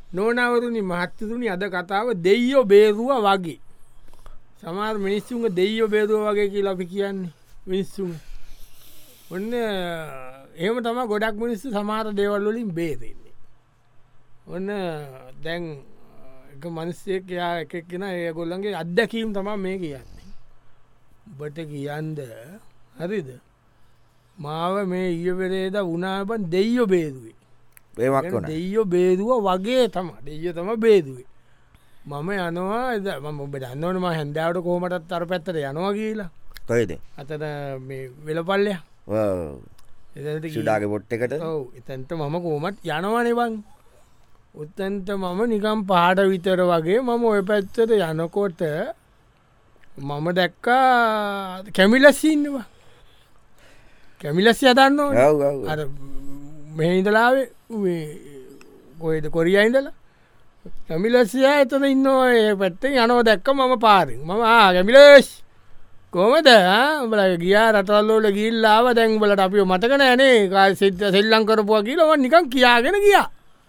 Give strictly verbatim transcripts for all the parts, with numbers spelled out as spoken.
නෝනවරුනි මහත්තතුනි අද කතාව දෙයියෝ බේරුව වගේ. සමහර මිනිස්සුන්ග දෙයියෝ බේරුව වගේ කියලා අපි කියන්නේ මිනිස්සුන්. ඔන්න එහෙම තම ගොඩක් මිනිස්සු සමහර දේවල්වලින් බේරෙන්නේ. ඔන්න දැන් එක මනස්සයක් යා එකක්ෙන ඒ ගොල්ලන්ගේ අත්දැකීම් තම මේ කියන්නේ. බට කියන්ද හරිද මාව මේ ඊයවෙරේද උනාබන් දෙයියෝ බේරුවේ. දෙයියෝ බේදුව වගේ තම දෙයිය තම බේදුවේ. මම යනවා එද ම ඔබ දන්නවනම හැන්දාවට කෝමටත් අර පැත්තට යනවා කියලා කොයිද අතන මේ වෙලපල්ලය ශුඩාගේ පොට් එකට එතැන්ට මම කෝමට යනවනෙවන් උත්තන්ට මම නිකම් පාඩ විතර වගේ මම ඔය පැත්තට යනකොට මම දැක්කා කැමිලස්සින්නවා කැමිලස්සි අදන්න අර මෙහිඉදලාවේ කොයිද කොරිය ඉඳලා කැමිලසිය එතන ඉන්නවා ඒ පැත්තෙන් යනෝ දැක්ක මම පාරින් මම කැමිලස් කොමද බල ගියා රටල්ලෝට ගිල්ලාව දැන් බලට අපිෝ මතකන ඇනේ කාල් සිද්ධ සෙල්ලං කරපුවා කියලව නිකම් කියාගෙන ගියා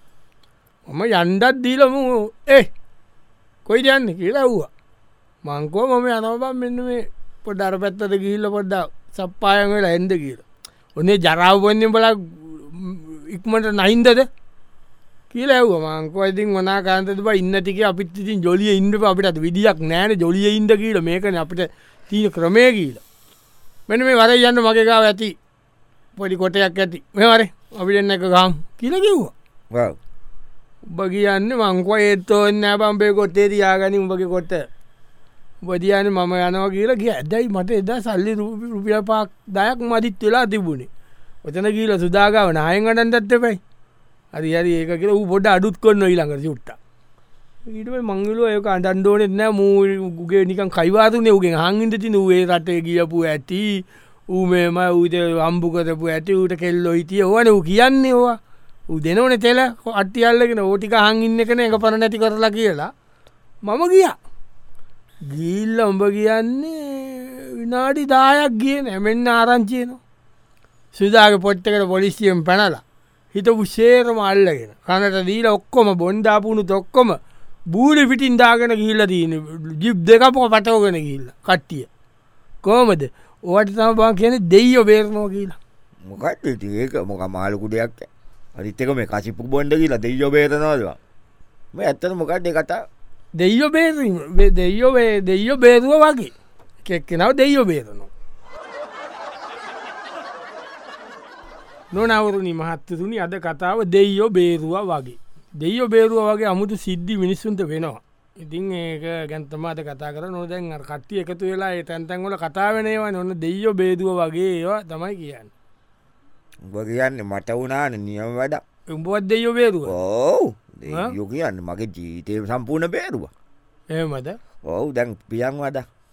මම යන්ඩත් දීලම ඒ කොයි යන්න කියලා ව්වා මංකෝ මම යනවබම් මෙන්න මේ පොඩ අර පැත්තට ගිහිල්ල පොඩ්ඩ සප්පායන් වෙලා එන්ද කියලා ඔන්නේ ජරාවපොන්ින් බල ඉක්මට නයින්දද කියල ඇව මංකෝ ඉතින් වනා කාන්තද බ ඉන්න ටික අපිත් ඉතින් ජොලිය ඉන්ඩ අපිට විදිියක් නෑන ජොලිය ඉන්ද කියල මේකන අපිට තීන ක්‍රමය කියල මෙන මේ වර යන්න මගේකාව ඇති පොඩි කොටයක් ඇති මෙවර අපිට එන්න එක ගම් කියල කිව්වා උබ කියන්න මංකව ඒත්තෝ එන්න බම්බේ කොත්තේ තියාගනි උඹගේ කොට බදියන මම යනවා කියලා කිය ඇදැයි මට එදා සල්ලි රුපිය පාක් දයක් මදිත් වෙලා තිබුණේ ඔතන කියල සුදාගාව නායෙන් අටන්ටත් එපයි හරි හරි ඒක කියල ූ පොඩ අඩුත් කොන්න ඊළඟට චුට්ට ඊට මංගලුව ඒක අඩන්ඩෝනෙත් නෑ මූගේ නිකන් කයිවාතුනේ උගෙන් හංගිට ති වේ රටේ කියපු ඇති ඌ මේම ඌත අම්බුකතපු ඇති ඌට කෙල්ලො හිටිය ඕන වූ කියන්නේ ඕවා ඌ දෙනවන තෙල අට්ටියල්ලගෙන ඕටික හංගින්න කන එක පර නැති කරලා කියලා මම ගියා ගිල්ල උඹ කියන්නේ විනාඩි දායක් ගිය නැමෙන්න්න ආරංචයනවා සුදාග පොට්ටකට පොලිසියෙන් පැනලා හිතපු ශේරම අල්ලගෙන කනට දීල ඔක්කොම බොන්්ඩාපුුණු තොක්කොම බූලි පිටින් දාගෙන ගිල්ල දීන ජිබ් දෙකපො පටෝගෙන ගිල්ල කට්ටිය කෝමද ඕට තම බා කියන දෙයියෝ බේරනෝ කියලා මොකට ඒක මොක මාලකු දෙයක් අරිත්තක මේ කසිපු බොන්්ඩ කියලා දෙයියෝ බේරනවාදවා මේ ඇත්තන මොකට කතා දෙයියෝ බේර දෙයියෝ දෙයියෝ බේරුව වගේ කෙක්කෙනව දෙයියෝ බේරනවා නොනවරුණි මහත්තතුනි අද කතාව දෙයියෝ බේරුව වගේ දෙයියෝ බේරුව වගේ අමුතු සිද්ධි මිනිස්සුන්ට වෙනවා ඉතින් ඒක ගැන්තමාට කතා කර නොදැන් කට්ටිය එකතු වෙලා තැන්තැන්වල කතාාවනේවන ඔන්න දෙයියෝ බේදුව වගේ ඒවා තමයි කියන්න උඹ කියන්න මට වුණාන නියම වැඩ උඹුවත් දෙයියෝ බේරුව ඕ යෝ කියන්න මගේ ජීතය සම්පූර්ණ බේරුව ඒමද ඔවු දැන් පියන් වඩ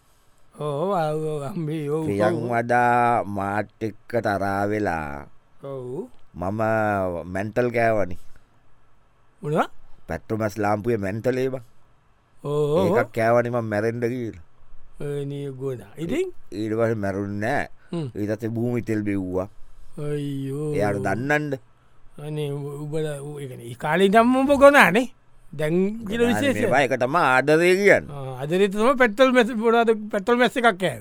ඕ පියන් වඩා මාට් එක්ක තරා වෙලා මම මැන්ටල් කෑවනි පැට්ටමස් ලාම්පුය මැන්ටලේබ ඒක් කෑවනිම මැරෙන්ඩ කියල ගොඩ ඉතින් ඊටවස මැරුන් නෑ ඒතත භූමි තෙල් බෙව්වා එයාට දන්නන්ඩ අනේ උබල කාලින් තම්මප කොනානේ දැන් ගිල විශේෂ එකටම ආදරය කියන්න අදරතම පැටල් මැස පොඩාද පැටල් මැස්ස එකක් කෑ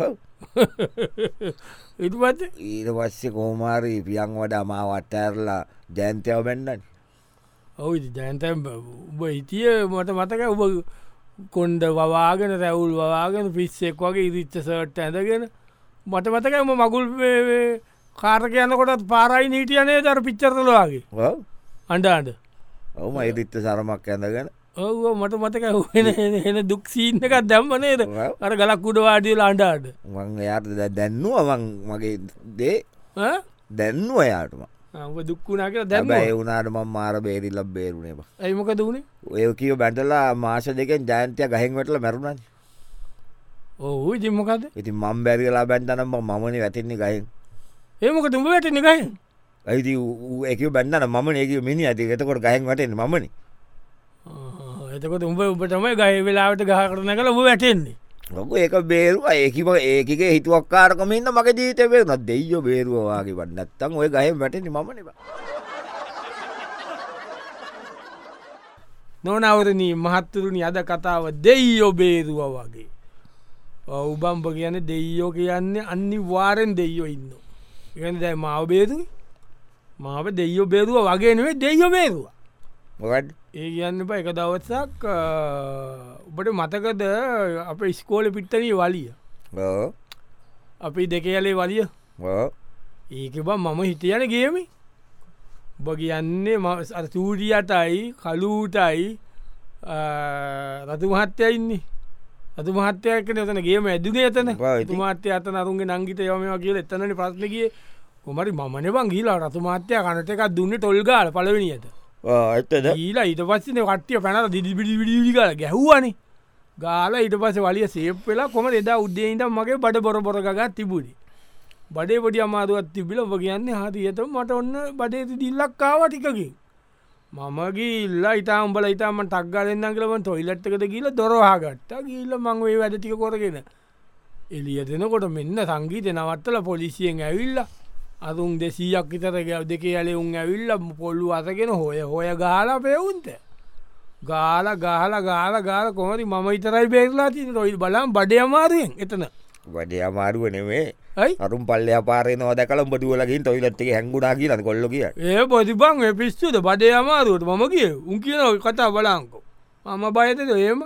ඉටපත් ඊට පස්සේ කෝමාරී පියන් වඩ මාවට ඇරලා ජයන්තයව බැන්නන් ඔවු ජයන්ත උබ හිතිය මට මතක උබ කොන්්ඩ වවාගෙන රැවුල් වවාගෙන පිස්සෙක් වගේ ඉරිච්ච සට ඇඳගෙන මට මතකම මගුල් කාරක යනකොටත් පාරයි නීටියනේ දර පිච්චරතලවාගේ අන්ඩ අන්ඩ ඔවම ඉරිත්ත සරමක් ඇඳගෙන ඔව මට මතක එන දුක් සීන් එකක් දැම්මනේද අර ගලක් කුඩ වාඩියල අන්ඩාට මං එයාට දැන්නුවවන් මගේ දේ දැන්නුව එයාටම දුක්කුණා කියලා දැම ඒ වුණට ම මාර බේරි ලබ් බේරුණේ ඇයිමක දුණේ ඔය කියව බැටලා මාස දෙකෙන් ජයන්තය ගහෙන් වැටල මැරුණන ඔහු ජිම්මකද ඉති මම් බැරිලා බැන්ටනම් මමන වැතින්නේ ගහෙන් ඒමක තුඹ වැටෙන ගහෙන් ඇති එක බැන්නන මම ඒක මිනි ඇති එතකොට ගහෙන් වටෙන් මමනි එතකොට උඹ උපටම ගය වෙලාවට ගහ කරන කළ ඔබ වැටෙන්නේ ලොක ඒක බේරුව ඒකම ඒකගේ හිතුවක්කාරකමන්න මගේ ජීතය බේරුන දෙයියෝ බේරුවවාගේ වන්න නැත්තන් ඔය ගහෙන් වැටෙන මමනවා නොනවරණී මහත්තුරුණි අද කතාව දෙයියෝ බේරුව වගේ. උබම්ප කියන දෙයියෝ කියන්නේ අන්නි වාරෙන් දෙයියෝ ඉන්න. ඉගන දැයි මාව බේරුව මාව දෙයියෝ බේරුව වගේ නෙවේ දෙයියෝ බේරුව. මොකක්ද ඒ කියන්න බ එක දවත්සක් උබට මතකද අප ස්කෝල පිට්ටනී වලිය ඔව් අපි දෙකයාලේ වලිය ඔව් ඒක බ මම හිතයන ගේමි ඔබ කියන්නේ සූරියටයි කලූටයි රතු මහත්තය ඉන්නේ අතු මහත්‍යයක නතන ගේම ඇදුනේ එතන තුමාත්‍ය අත අරුන්ගේ නංගිත යොමවා කියල එතනන ප්‍රශ්නකිය කොමරි මන බං ගීලා රතු මාත්‍යය කනට එකක් දුන්න ටොල්ගාල පලවෙනි ඇත ඇත්තද ඊලා ඊට පස්සන කට්ටිය පැනල දිදිිඩි විඩි කාල ගැහ්වනි ගාල ඊට පස වලිය සේප් වෙලා කොම එදා උද්දේන්ට මගේ බඩ බොර බොරගත් තිබුණි බඩේ පොඩි අමාරුවත් තිබිල ඔබ කියන්නේ හරියට මට ඔන්න බඩේ දිල්ලක්කාව ටිකකින් මමගේ ඉල්ලා ඉතා උඹල ඉතාම ටක්ගලෙන්න්න කියලම ටොයිලට්කට කියල දොරවාගත්ත ගීල්ල මංවේ වැඩටික කොරගෙන එලිය දෙනකොට මෙන්න සංගීත නවත්තල පොලිසියෙන් ඇවිල්ල අරුන් දෙසීයක් විතර ගැව දෙක ඇලේ උන් ඇවිල්ල පොල්ලු අතගෙන හොය හොය ගාල පෙවුන්ට ගාල ගාල ගාල ගාල කොමරි මම ඉතරයි බේරලා ති රොයි බලම් බඩය අමාරුවෙන් එතන වඩේ අමාරුව නෙවේ ඇයි අරුම් පල්ල පාරන දකල බඩුවලගින් ටොයිලට්ේ හැංගුණා කියල කොල්ල කිය ඒ පොතිබං පිස්තුද බඩේ අමාරුවට මම කිය උන් කියන කතා බලාංකෝ මම බයතද ඒම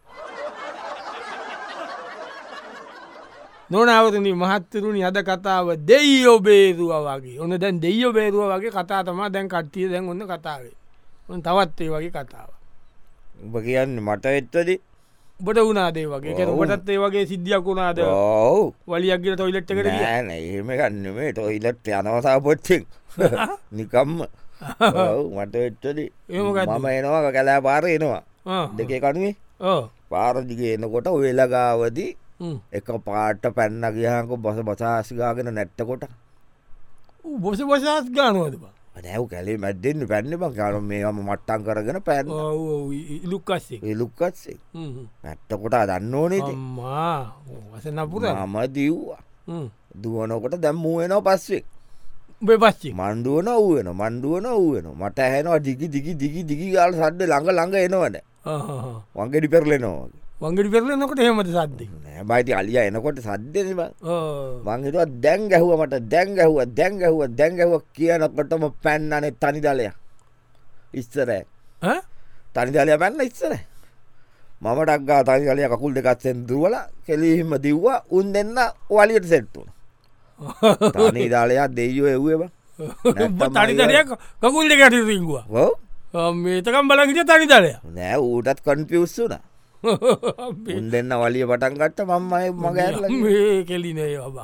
නොනවරනි මහත්තරුණි අද කතාව දෙයියෝ බේරුව වගේ ඔන්න දැන් දෙයියෝ බේරුව වගේ කතා තම දැන් කට්ටිය දැන් ඔන්න කතාවේ ඔන්න තවත් ඒ වගේ කතාව උඹ කියන්න මට එත්තද බට වුණාදේ වගේ කැ බටත් ඒ වගේ සිද්ධියක් වුණාද ඔව් වලියක්ගල ටොයිලට් එකට ෑන එහෙම ගන්නමේ ටොයිලට් යනවසා පොච්චෙක් නිකම්ම මට එච්චද මම එනවා කැලෑ පාර එනවා දෙකේ කනුවේ පාරදිගේ එනකොට වෙලගාවදී එක පාට පැන්න ගියහක බස බසාසිගාගෙන නැට්ටකොට බොස බසාස් ගානුවද නැව් කැලේ මැද්දෙන්න්න පැන්න බ කාර මේම මට්ටන් කරගෙන පැන් ලුක්කස්සේ ලුක්කත්සේ නැට්ටකොට දන්න ඕනේ වසනපුර මම දව්වා දුවනකොට දැම්මූ වෙනවා පස්සේ බේ පච්චි මණ්ඩුවන වූුවෙන මණ්ඩුවන වූුවෙන මට හැනවා දිගි දිගි දිගි දිගි ගාල සද්ද ළඟ ළඟ එනවන වංගෙඩි පෙරලෙනවා වංගෙඩි පෙරලනකොට හෙමට සද්ද බයිති අලිය එනකොට සද්දන මංහිතුව දැන් ගැහුව මට දැන් ගැහුව දැන් ගැහුව දැන් ගැහුව කියනකොටම පැන්නනේ තනි දලය ඉස්සරෑ තනි දලය පැන්න ඉස්සර මම ටක්ගා තනි කලය කකුල් දෙකත්සෙන් දුවල කෙලිහිම දිව්වා උන් දෙන්න වලියට සෙට්ටුන තනි දාලයක් දෙයෝ එව්ව තනි දලයක් කකුල් දෙකට රිංගවා මේතකම් බලගිට තනි දලය නෑ ඌටත් කොන්පියස්සුන උන් දෙන්න වලිය පටන් ගත්ත මම්මයි මගඇරල මේ කෙලිනේ බා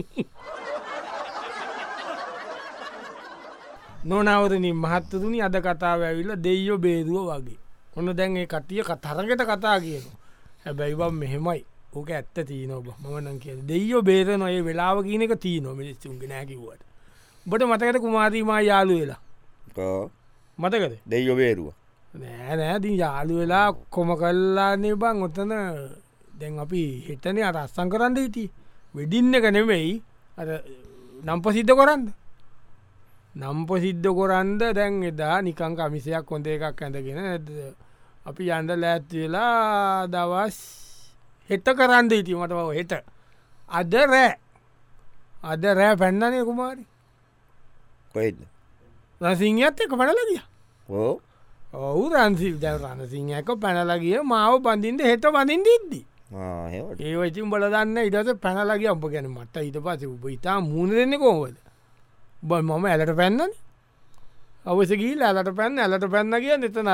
නොනවරනි මහත්තතුනි අද කතාව ඇවිල්ල දෙයියෝ බේදුව වගේ ඔන්න දැන් ඒ කටිය තරගට කතා කියන හැබැයිබම් මෙහෙමයි ඕක ඇත්ත තියන ඔබ මනන් කිය දෙයියෝ බේර නොය වෙලාව කියන එක තියන මිනිස්සුන්ගේ නෑකිවට බට මතකට කුමාරීමා යාලු වෙලා මතකද දෙයියෝ බේරුව නෑ නෑදී යාලු වෙලා කොම කල්ලාන්නේ බං ඔත්තන දැන් අපි හිතන අට අස්සං කරන්න හිටිය වෙඩින්න එක නෙවෙයි අ නම්ප සිද්ධ කොරන්න නම්ප සිද්ධ කොරන්ද දැන් එදා නිකං කමිසයක් කොඳ එකක් ඇඳගෙන ඇද අපි අන්ඩ ලෑත් වෙලා දවස් හෙට කරන්න හිටීමට බව හෙට අද රෑ අද රෑ පැන්නනය කුමාරි කොයිද රසිංහත් එක පටලගිය ඕ ඔවු රන්සි රණසිංහක පැනලගිය මාව බඳින්ට හෙට බඳින් ඉද්දී ඒ වචින් බල දන්න ඉටස පැනලගේ අප ගැන මට ඊට පස උප ඉතා මුණ දෙන්න කෝවද බ මම ඇලට පැන්නන අවසගී ඇලට පැන්න ඇලට පැන්න කිය එතන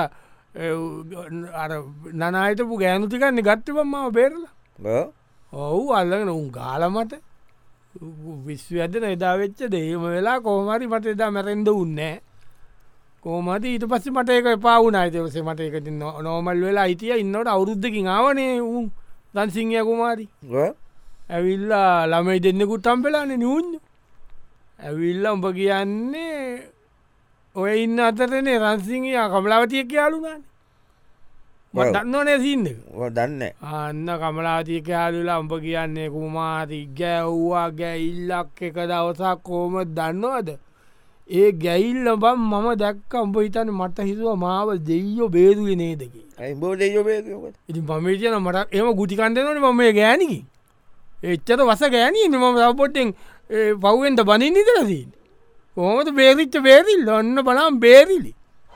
නනායතපු ගෑනුතිකන්නේ ගත්තප මාව බේරලා ඔවු අල්ලගෙන උන් ගාලමට විශ්ව ඇදන එදා වෙච්ච දේම වෙලා කෝමරි මට එදා මැරෙන්ද උන්නෑ කෝමට ඊට පස්ස මට එක පාවුන අයිතවසේ මට එක නෝමල් වෙලා අයිතිය ඉන්නට අවුරුද්ධකින් ආවනේ උන් දන්සිංහය කුමාරි ඇවිල්ලා ළමයි දෙන්නෙකුත් තම්පෙලාන නිවුන්න ඇවිල්ල උඹ කියන්නේ ඔය ඉන්න අතරනේ රන්සිංහය කමලාවතිය යාලුනාන දන්නවනේ සින්න දන්න අන්න කමලාතිය යාලුලා උඹ කියන්නේ කුමාරි ගැව්වා ගැ ඉල්ලක් එක දවසක් කෝම දන්නවද ඒ ගැයිල්ල බම් මම දැක්ක උඹ හිතන මට හිතුව මාව දෙයියෝ බේදුවේ නේදකි බෝ දෙයෝ බේ ඉති පමේතියන මට එම ගුටිකන්දනට මම මේ ගෑනිකි එච්චත වස ගෑනී මම රපොට්ටෙන් පව්ුවෙන්ට බනින් නිතරදී කොහොමද බේරිච්ච බේරිල් ඔන්න බනම් බේරිලි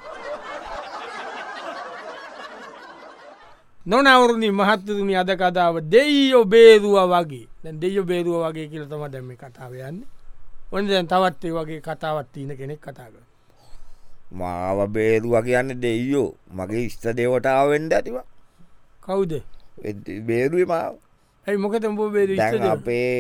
නොනවරුණි මහත්තතුනි අද කතාව දෙයියෝ බේරුව වගේ දැන් දෙයෝ බේරුව වගේ කියලතම දැම කතාව යන්න ඔන්න දැන් තවත් ඒ වගේ කතාවත් තියන කෙනෙක් කතාග මාව බේරුව කියන්න දෙයියෝ මගේ ස්ත දේවටාව වෙන්ඩ ඇතිවා කවුද බේරුවේ මාව ඇයි මොකත උඹ බේර දැන් අපේ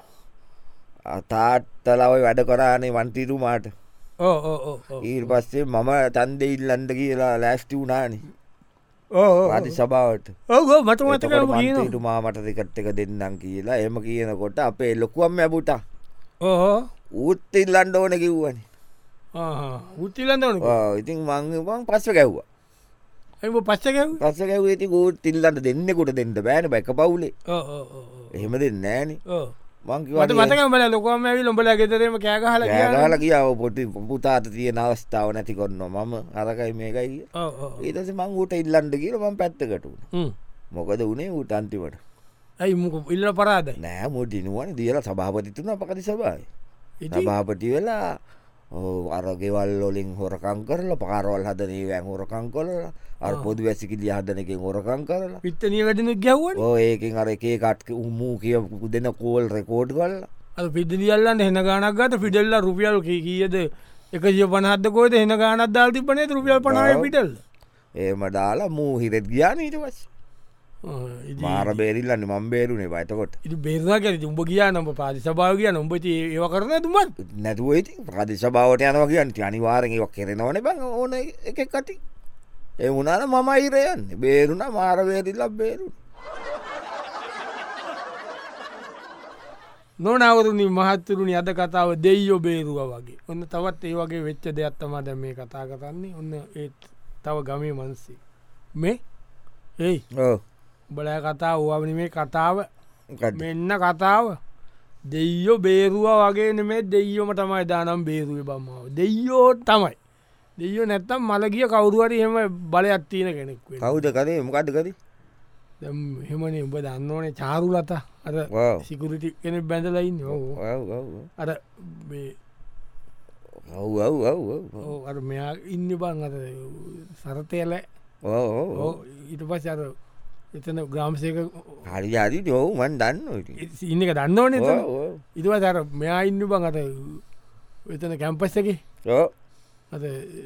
අතාත්තලව වැඩ කරානේ වන්තිරුමාට ඊට පස්සේ මම තන්ද ඉල්ලන්ඩ කියලා ලෑස්ටි වුණානි පාති සභාවට ඔව මත මතක තුමා මට දෙකට එක දෙන්නම් කියලා එම කියනකොට අපේ ලොකුවම් ඇබුට ඌත් ඉල්ලන්ඩ ඕන කිව්වනි උත්තිලන්න ඉතින් මං පස්ස ගැව්වා ඇ පස්ස ගැව පස්ස ගැව ඇති ඌත් ඉල්ලන්ට දෙන්නෙකුට දෙන්න බෑන බැක පවුලේ එහෙම දෙන්න නෑන මට මතකබල ලොකම ඇවි ලොඹල ගෙතරම කෑගහල හල කියාව පොටි පුතාත තිය නවස්ථාව නැති කොන්න මම අරකයි මේකයි ඒතස මං ඌට ඉල්ලන්ඩ කියල මං පැත්තකටු මොකද වනේ ඌට අන්තිවට ඇයි මොක ඉල්ල පරාද නෑ මුටිනුවන දියල සභාපතිතුන පකති සබයි සභාපති වෙලා අරගෙවල් ොලින් හොරකං කරල පාරවල් හදනේ වැෑන් හොරකං කොලලා අර පොදු වැසිකි ලිය හදනකින් හොරකං කරලා පිත්තනිය වැඩන ගැව්ව ඒකින් අර එකේ කට්ක උම්මූ කිය දෙන කෝල් රෙකෝඩ් කරලා අ පිදිලියල්ලන්න හෙන ගානක් ගත පිටල්ල රුපියල් කියද එක ජිය පනහදකොද හෙන ගානත් දාල් තිබනේ රුපියල් පනාව පිටල් ඒම දාලා මූ හිරෙත් ගියාන ඊට වස් මාර බේරිල්ලන්න මම් බේරුණේ බයිතකොට ඉති බේරවා කර උඹ කියා නම පාදි සභාව කිය නොඹති ඒව කරන තුමත් නැතුවයි ප්‍රදේශ භාවට යනවා කියන්ට අනිවාරෙන්ක් කෙරෙනවන බං ඕන එක කටි ඒ වුණන මම අයිරයන්න බේරුණ මාරවේරිල්ලක් බේරු නොනවරුණි මහත්තුරුණි අද කතාව දෙයියෝ බේරුව වගේ ඔන්න තවත් ඒ වගේ වෙච්ච දෙයක්ත්තම දැ මේ කතා කරන්නේ ඔන්න ඒත් තව ගමේ මන්සේ මේ ඒයි බල කතා ඕවනි මේ කතාව මෙන්න කතාව දෙයියෝ බේරුව වගේ නෙමේ දෙයියෝම තමයි දානම් බේරුව බම්මාව දෙයියෝ තමයි දෙයෝ නැත්තම් මලගිය කවරුවට එම බලයක් තියෙන කෙනෙක් කවුද කරේ මොකද කරි හෙමනේ උඹ දන්න ඕනේ චාරු ලත අර සිකුරිටි කෙනෙක් බැඳලයින්න අර අර මෙයා ඉන්න බං අත සරතයල ඊට පස් අර එතන ග්‍රාම්සයක හරි අරි ඔවු මන් දන්න ඉන්න එක දන්න ඕනේ ඉතුව තර මෙයා ඉන්න බං අත එතන කැම්පස් එක අද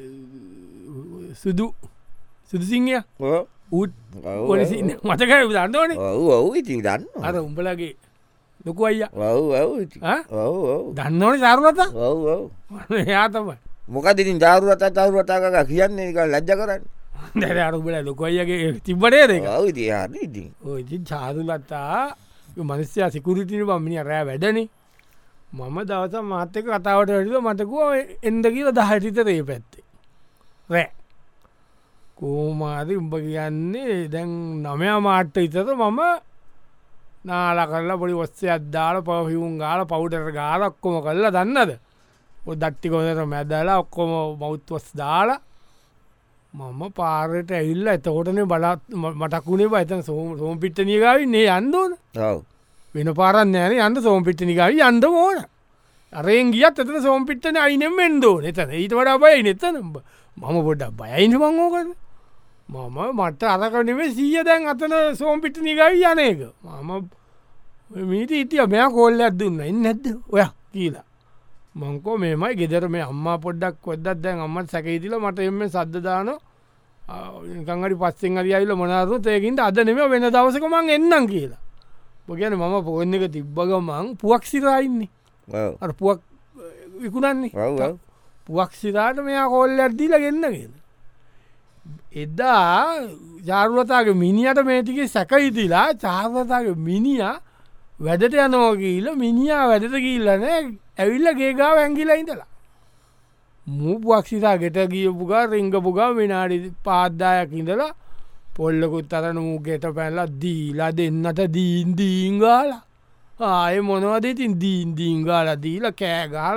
සුදු සුදුසිංහය උත් මතක දන්නවනේ ඔවු ඉති දන්න අර උඹලගේ ලොකු අයිය ඔව් දන්නවනේ චාරුලත ඔව් එයා තමයි මොකදින් ජාරුරත චරුරතාක කියන්නේ එක ලජ්ජ කරන්න දැර අරුබල ලොකු අයියගේ තිබ්බටේ දෙක ඉති ඔයි චාරුලත්තා මනස්්‍යයා සිකුරිටින බම්මිනි රෑ වැඩනේ මම දවස මාතක කතාවට වැඩිව මතකුව එන්ද කියල දහටිතරේ පැත්තේ රෑ කෝමාරි උඹ කියන්නේ දැන් නමයා මාට්ට ඉතර මම නාල කරලා පොඩි ඔස්සේ අද්දාල පවහිවුන් ගාල පවුටර ගාල ඔක්කොම කරලා දන්නද ඔ දට්ටිකොදට මැදලා ඔක්කොම මෞත්වස් දාලා මම පාරට ඇල්ල එතකොටන බලත් මටකුණේ බයිතන සෝම සෝම පිට්ටනියගාවන්නේ යන්දෝන වෙන පාරන්න ෑන අන්ද සෝම පිට්ටනිකාව අන්ද ඕන අරෙන් ගියත් එතන සෝම පිට්ටන අයිනෙම් එෙන්දෝ එතන ඊට වඩා බයි නෙතන මම පොඩ්ඩක් බයයින්න මංගෝකද මම මට අරකනෙවේ සීය දැන් අතන සෝම් පිට්ටනිකාව යන එක මම මීට ඉතිය මෙයා කෝල්ල ඇත්දුන්න එන්න ඇද ඔය කියලා මංකෝ මේමයි ගෙදර මේ අම්මා පොඩ්ඩක් කොද්දත් දැන් අම්මත් සැකයිතිල මට එම සද්ධදාන කංගරි පස්සෙන් අරියයිල මොනාරු තයකින්ට අද නෙම වෙන දවසක මං එන්නම් කියලා බොගැන මම පොගන්න එක තිබ්බගමං පුවක් සිරයින්නේ අ පුවක් විකුණන්නේ පුවක් සිරාට මෙයා කෝල්ල ඇද්දිල ගන්න කියලා එදා ජාරුවතාගේ මිනිියට මේටික සැකයිතිලා චාර්වතාගේ මිනිිය වැඩට යනෝගීල මිනිියා වැඩට ගිල්ලන ඇවිල්ල ගේගාව ඇංගිලා ඉඳලා මූ පුවක්ෂිතා ගෙට ගියපුගා රිංගපුගා විනාඩි පාද්දායක් ඉඳලා පොල්ලකුත් අරන මූ ගෙට පැල්ලා දීලා දෙන්නට දීන් දීංගාල ආය මොනවද ඉතින් දීන් දීංගාල දීල කෑගාල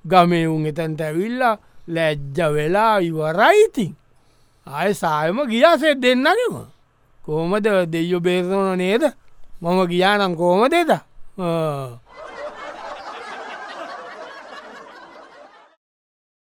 ගමේ උන් එතැන්ට ඇවිල්ලා ලැජ්ජ වෙලා ඉවරයිතින් ආය සායම ගියාසේ දෙන්නගෙම කෝමද දෙයෝ බේරන නේද මම ගියානම් කෝම දෙද